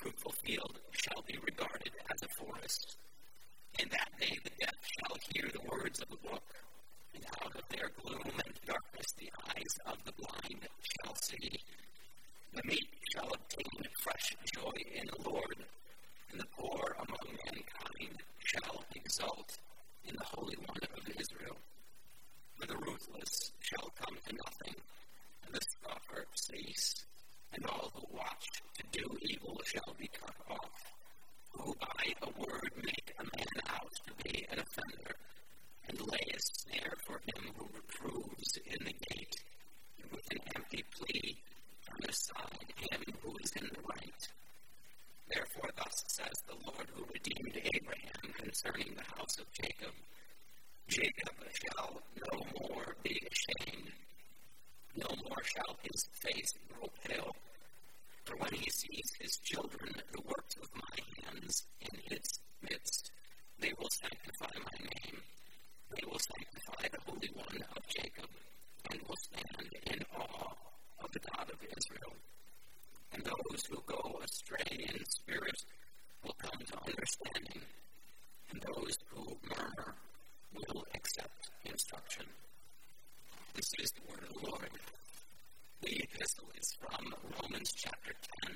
fruitful field shall be regarded as a forest. In that day the deaf shall hear the words of the book, and out of their gloom and darkness the eyes of the blind shall see. The meek shall obtain fresh joy in the Lord, and the poor among mankind shall exult in the Holy One of Israel. For the ruthless shall come to nothing, and the scoffer cease, and all who watch to do evil shall be cut off, who by a word make a man out to be an offender, and lay a snare for him who reproves in the gate, and with an empty plea turn aside him who is in the right. Therefore thus says the Lord who redeemed Abraham concerning the house of Jacob, Jacob shall no more be ashamed, no more shall his face grow pale. For when he sees his children, the works of my hands, in its midst, they will sanctify my name. They will sanctify the Holy One of Jacob, and will stand in awe of the God of Israel. And those who go astray in spirit will come to understanding, and those who murmur will accept instruction. This is the word of the Lord. The epistle is from Romans chapter 10.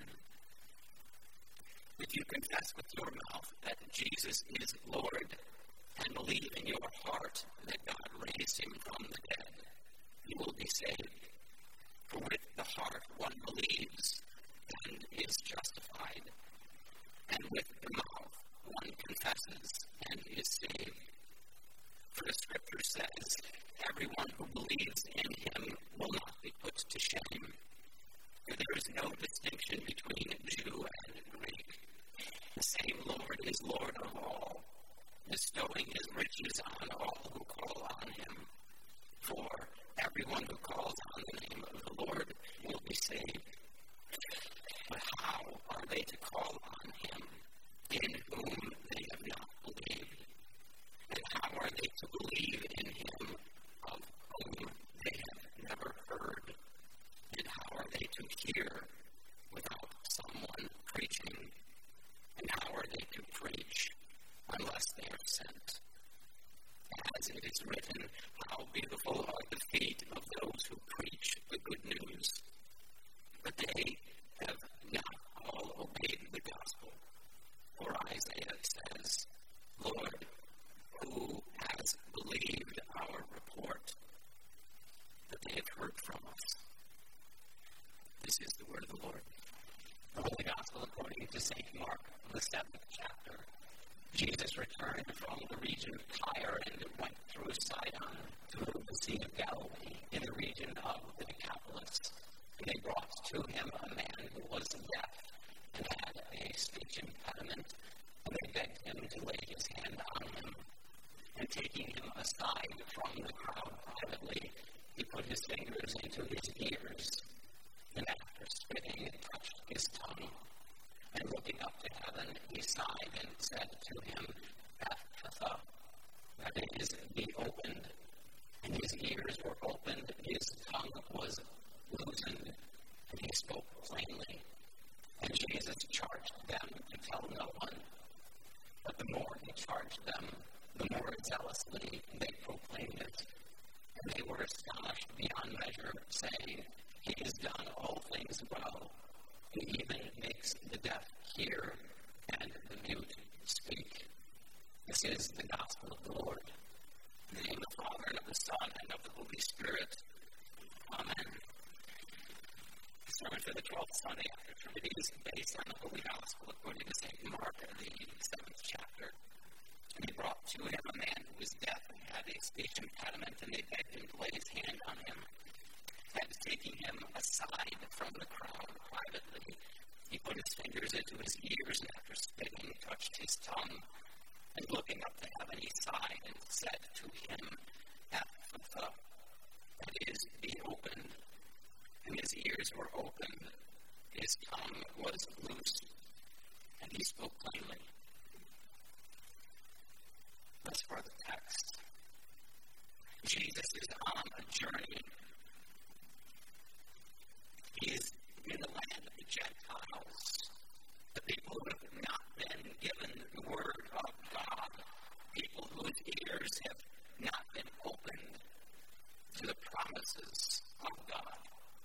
If you confess with your mouth that Jesus is Lord, and believe in your heart that God raised him from the dead, you will be saved. For with the heart one believes and is justified, and with the mouth one confesses and is saved. For the Scripture says, everyone who believes in him will not be put to shame. For there is no distinction between Jew and Greek. The same Lord is Lord of all, bestowing his riches on all who call on him. For everyone who calls on the name of the Lord will be saved. But how are they to call on him in whom they have not believed? And how are they to believe in him of whom they have never heard? And how are they to hear without someone preaching? And how are they to preach unless they are sent? As it is written, how beautiful are the feet of those who preach the good news. But they have not all obeyed the gospel. For Isaiah says, Lord, who has believed our report? That they have heard from us. This is the word of the Lord. The Holy Gospel according to St. Mark, the 7th chapter. Jesus returned from the region of Tyre and went through Sidon to the Sea of Galilee in the region of the Decapolis. And they brought to him a man who was deaf and had a speech impediment, and they begged him to lay his hand on him. And taking him aside from the crowd privately, he put his fingers into his ears, and after spitting, touched his tongue. And looking up to heaven, he sighed and said to him, Ephphatha, that is, be opened. And his ears were opened, his tongue was loosened, and he spoke plainly. And Jesus charged them to tell no one. But the more he charged them, the more zealously they proclaimed it. And they were astonished beyond measure, saying, He has done all things well. He even makes the deaf hear and the mute speak. This is the gospel of the Lord. In the name of the Father, and of the Son, and of the Holy Spirit. Amen. The sermon for the 12th Sunday after Trinity is based on the Holy Gospel according to St. Mark, the 7th chapter. And they brought to him a man who was deaf and had a speech impediment, and they begged him to lay his hand on him. And taking him aside from the crowd privately, he put his fingers into his ears, and after spitting, touched his tongue. And looking up to heaven, he sighed and said to him, Ephphatha, that is, be opened. And his ears were opened, his tongue was loosed, and he spoke plainly. Thus far the text. Jesus is on a journey. He is in the land of the Gentiles, the people who have not been given the Word of God, people whose ears have not been opened to the promises of God.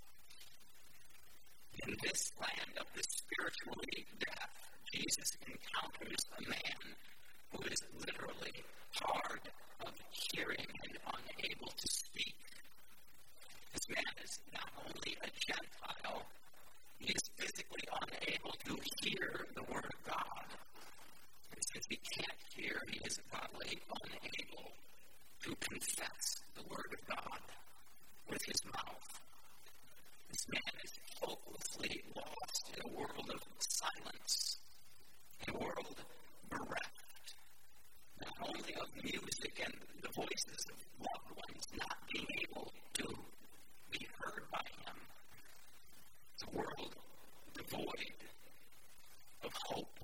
In this land of the spiritually deaf, Jesus encounters a man who is literally hard of hearing and unable to speak. This man is not only a Gentile, he is physically unable to hear the Word of God. And since he can't hear, he is bodily unable to confess the Word of God with his mouth. This man is hopelessly lost in a world of silence, a world bereft, not only of music and the voices of loved ones not being able to be heard by him. It's a world devoid of hope.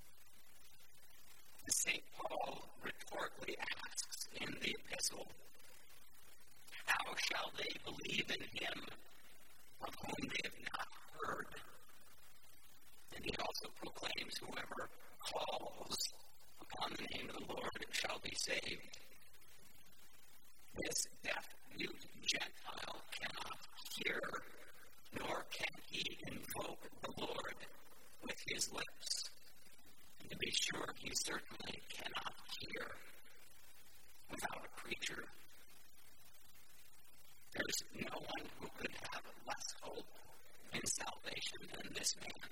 St. Paul rhetorically asks in the epistle, how shall they believe in him of whom they have not heard? And he also proclaims, whoever calls upon the name of the Lord shall be saved. This deaf-mute Gentile cannot hear, nor can he invoke the Lord with his lips. And to be sure, he certainly cannot hear without a preacher. There's no one who could have less hope in salvation than this man.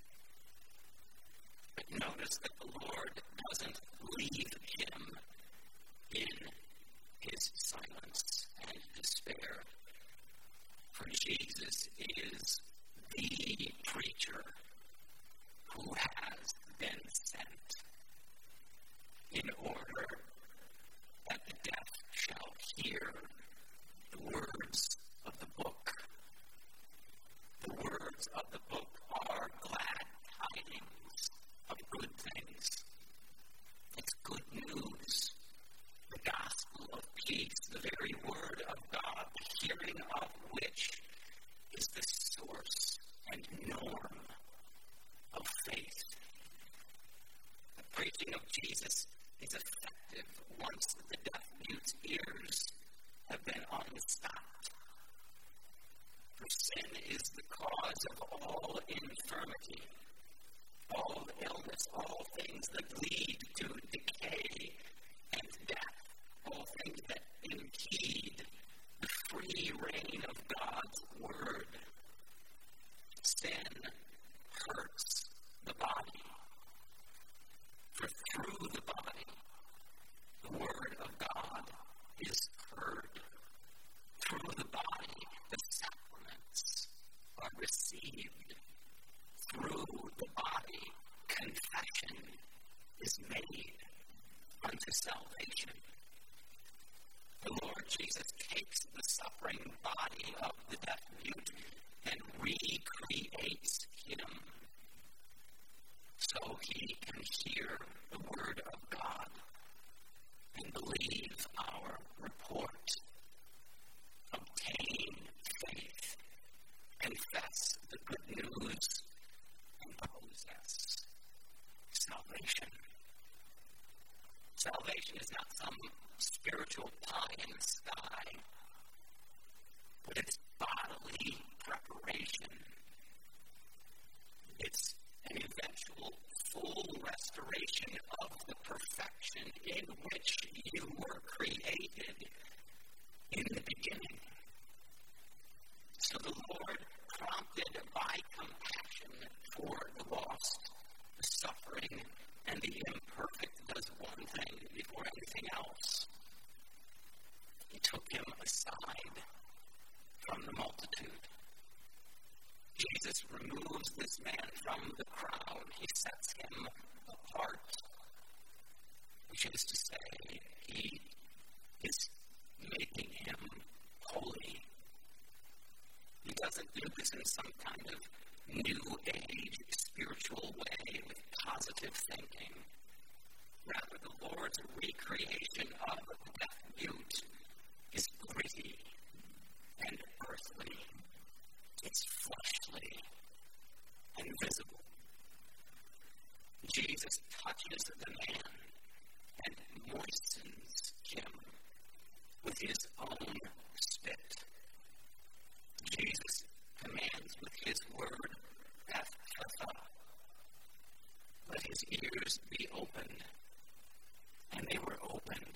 But notice that the Lord doesn't leave him in his silence and despair. For Jesus is the preacher who has been sent in order that the deaf shall hear the words of the book. The words of the book are glad tidings of good things. It's good news. The gospel of peace, the very word of God, the hearing of which is the source and norm of faith. The preaching of Jesus is effective once the deaf-mute's ears have been unstopped. For sin is the cause of all infirmity, all illness, all things that lead to decay and death, all things that impede the free reign of God's Word. Sin hurts the body, for through the body, the Word of God is heard. Through the body, the sacraments are received. Through the body, confession is made unto salvation. The Lord Jesus takes the suffering body of the deaf-mute and recreates him so he can hear the Word of God and believe our report, obtain faith, confess the good news, and possess salvation. Salvation is not some spiritual pie in the sky, but it's bodily preparation. It's an eventual full restoration of the perfection in which you were created in the beginning. So the Lord, prompted by compassion for the lost, the suffering, and the imperfect, does one thing before anything else. He took him aside from the multitude. Jesus removes this man from the crowd. He sets him apart, which is to say, he is making him holy. He doesn't do this in some kind of new age spiritual way with positive thinking. Rather, the Lord's recreation of the deaf-mute is gritty and earthly. It's fleshly and visible. touches the man and moistens him with his own spit. Jesus commands with his word, Ephphatha, let his ears be opened. And they were opened.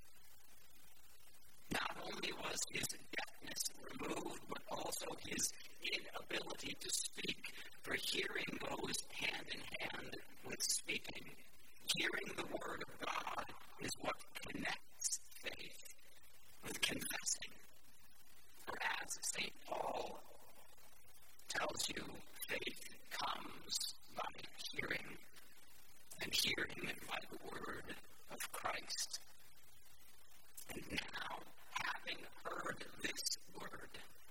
Not only was his deafness removed, but also his inability to speak, for hearing goes hand in hand with speaking. Hearing the word of God is what connects faith with confessing. For as St. Paul tells you, faith comes by hearing, and hearing by the word of Christ. And now, having heard this word,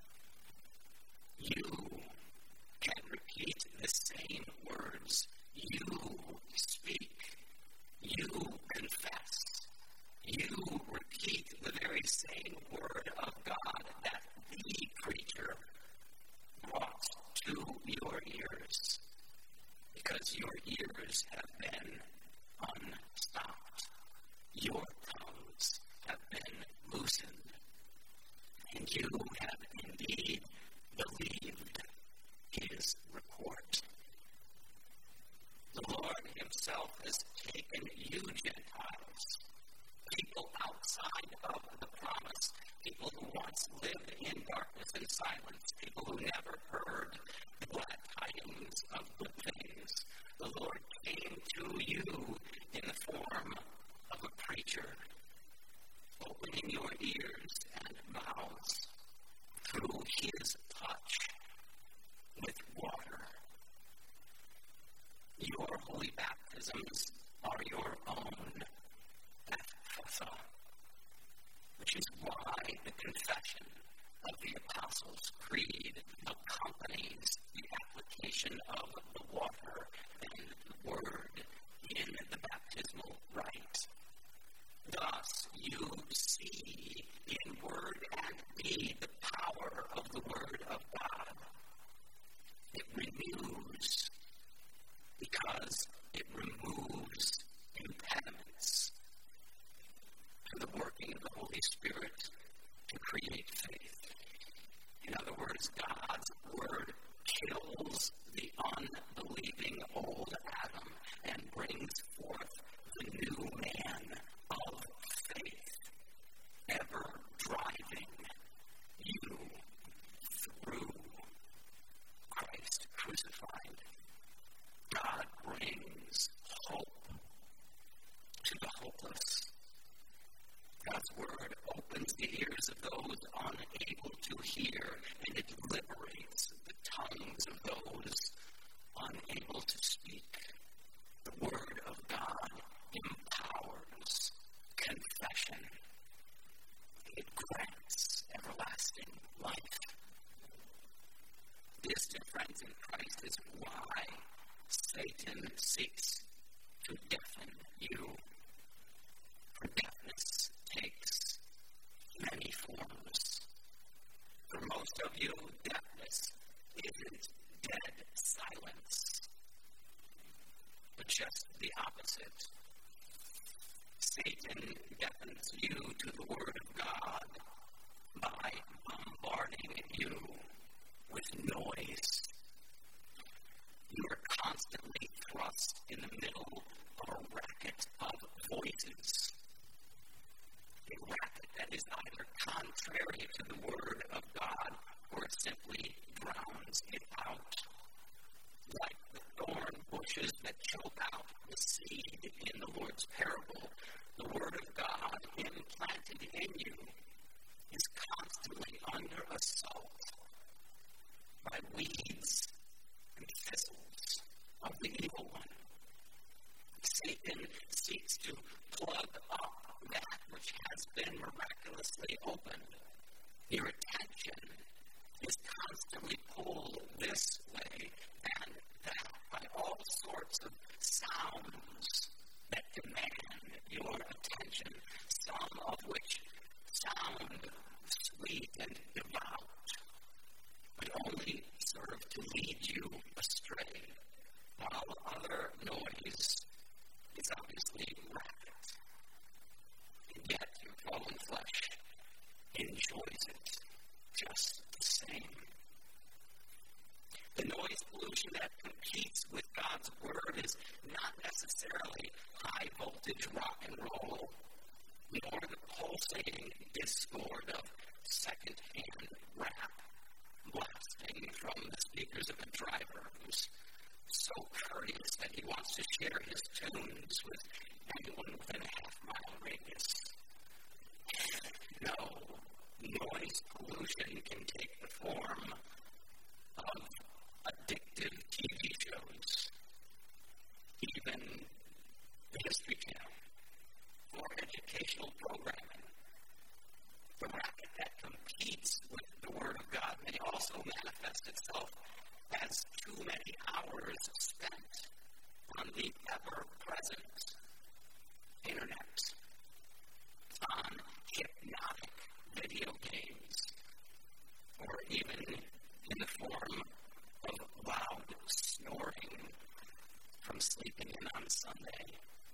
you can repeat the same words. You speak. You confess. You repeat the very same word of God that the preacher brought to your ears, because your ears have been unstopped. Your tongues have been loosened, and you have indeed believed his report. The Lord himself has taken you Gentiles, people outside of the promise, people who once lived in darkness and silence, people who never heard the glad tidings of good things. The Lord came to you in the form of a preacher, opening your ears and mouths through his touch with water. Your holy baptisms are your own Ephphatha, which is why the confession of the Apostles' Creed accompanies the application of the water and the word in the baptismal rite. Thus, you see in word and deed the power of the word of God. It renews because it removes impediments to the working of the Holy Spirit to create faith. In other words, God's word kills the unbelieving old Adam and brings forth the new man of faith, ever driving you through Christ crucified. God brings hope to the hopeless. God's word opens the ears of those unable to hear, and it liberates the tongues of those unable to speak. The word of God empowers confession. It grants everlasting life. This, dear friends in Christ, is why Satan seeks to deafen you. For deafness takes many forms. For most of you, deafness isn't dead silence, but just the opposite. Satan deafens you to the word of God by bombarding you with noise. You are constantly thrust in the middle of a racket of voices. A racket that is either contrary to the word of God or simply drowns it out. Like the thorn bushes that choke out the seed in the Lord's parable, the word of God implanted in you is constantly under assault by weeds and thistles of the evil one. Satan seeks to plug up that which has been miraculously opened. Your attention is constantly pulled this way and that by all sorts of sounds that demand your attention, some of which sound sweet and devout, but only serve to lead you astray, while other noise is necessarily high voltage rock and roll, nor the pulsating discord of second-hand rap blasting from the speakers of a driver who's so courteous that he wants to share his tunes with anyone within a half-mile radius. No, noise pollution can take the form of addictive TV shows, even the History Channel, or educational programming. The racket that competes with the Word of God may also manifest itself as too many hours spent on the ever-present internet, on hypnotic video games, or even in the form of loud snoring from sleeping in on Sunday.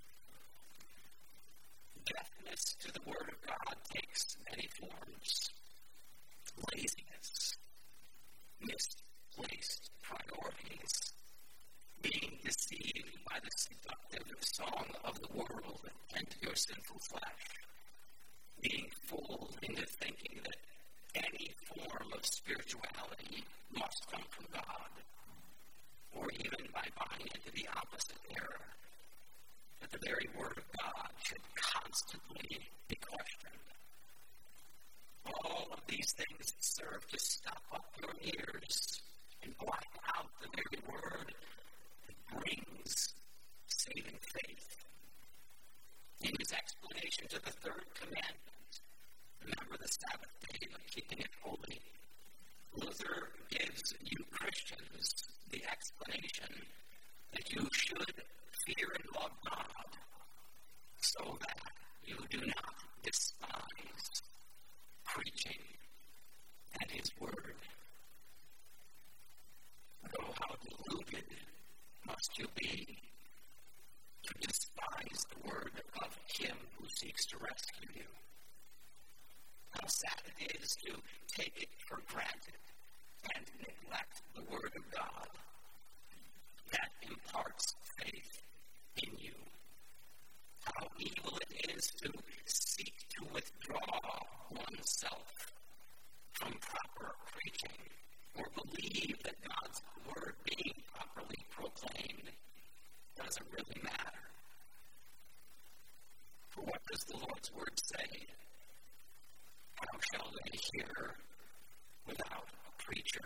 Deafness to the Word of God takes many forms. Laziness, misplaced priorities, being deceived by the seductive song of the world and your sinful flesh, being fooled into thinking that any form of spirituality must come from God, or even by buying into the opposite error, that the very Word of God should constantly be questioned. All of these things serve to stop up your ears and black out the very Word that brings saving faith. In his explanation to the third commandment, remember the Sabbath day by keeping it holy, Luther gives you Christians the explanation that you should fear and love God so that you do not despise preaching and his word. Oh, how deluded must you be to despise the word of him who seeks to rescue you. How sad it is to take it for granted and neglect the word of God that imparts faith in you. How evil it is to seek to withdraw oneself from proper preaching or believe that God's word being properly proclaimed doesn't really matter. For what does the Lord's word say? How shall they hear without a preacher?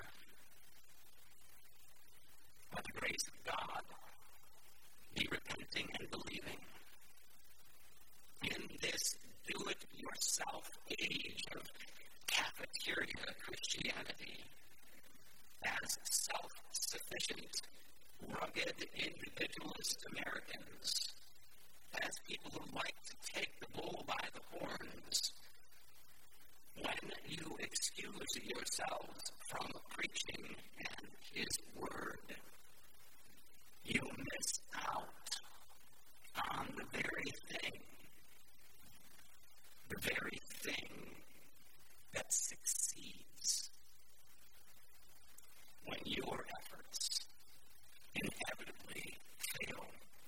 By the grace of God, be repenting and believing. In this do-it-yourself age of cafeteria Christianity, as self-sufficient, rugged individualist Americans, as people who like to take the bull by the horns, when you excuse yourselves from preaching and his word, you miss out on the very thing that succeeds when your efforts inevitably fail.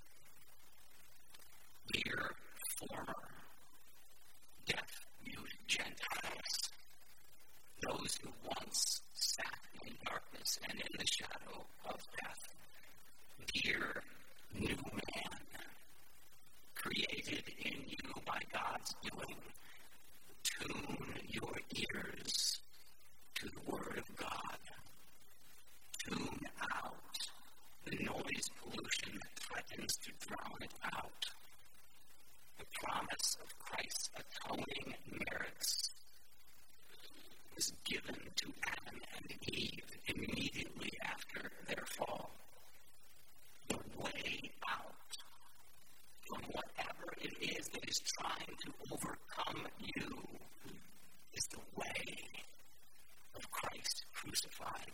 Dear former deaf-mute Gentiles, those who once sat in darkness and in the shadow of death, dear new man, created in you by God's doing, tune your ears to the Word of God. Tune out the noise pollution that threatens to drown it out. The promise of Christ's atoning merits was given to Adam and Eve immediately after their fall. The way out from whatever it is that is trying to overcome you is the way of Christ crucified.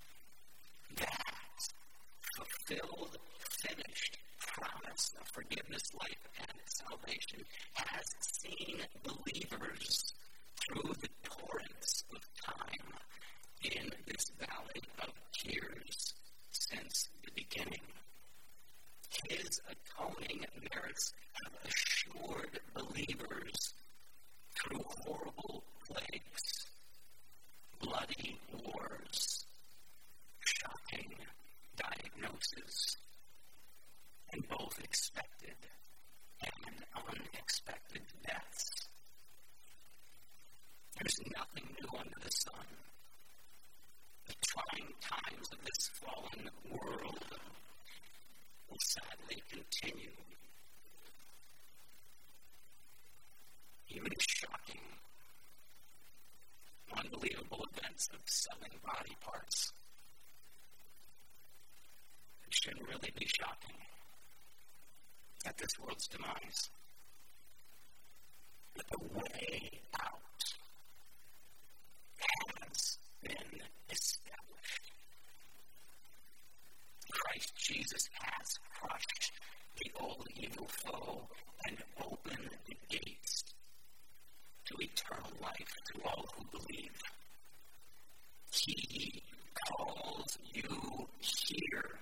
That fulfilled, finished promise of forgiveness, life, and salvation has seen believers through the torrents of time in this valley of tears since the beginning. His atoning merits have assured believers through horrible plagues, bloody wars, shocking diagnoses, and both expected and unexpected deaths. There's nothing new under the sun. The trying times of this fallen world will sadly continue. Even shocking, unbelievable events of selling body parts. It shouldn't really be shocking at this world's demise. But the way out has been established. Christ Jesus has crushed the old evil foe and opened the gates to eternal life to all who believe. He calls you here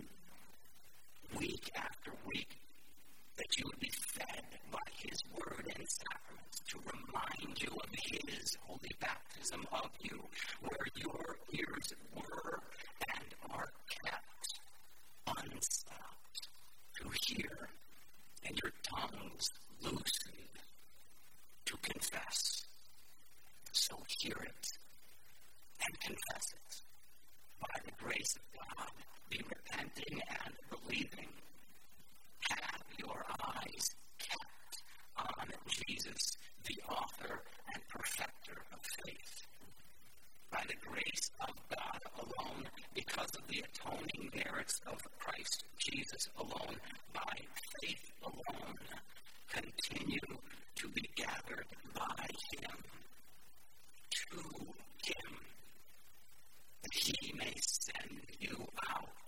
week after week that you would be fed by His word and sacraments to remind you of His holy baptism of you, where your ears were and are kept unstopped to hear, and your tongues loosened to confess. So hear it and confess it. By the grace of God, be repenting and believing. Have your eyes kept on Jesus, the author and perfecter of faith. By the grace of God alone, because of the atoning merits of Christ Jesus alone, by faith alone, continue to be gathered by Him, to Him, that He may send you out,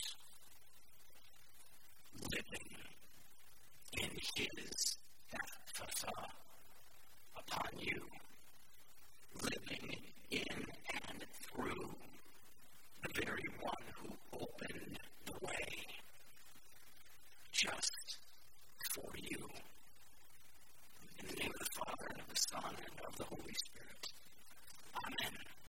living in His ephphatha upon you, living in and through the very one who opened the way. Just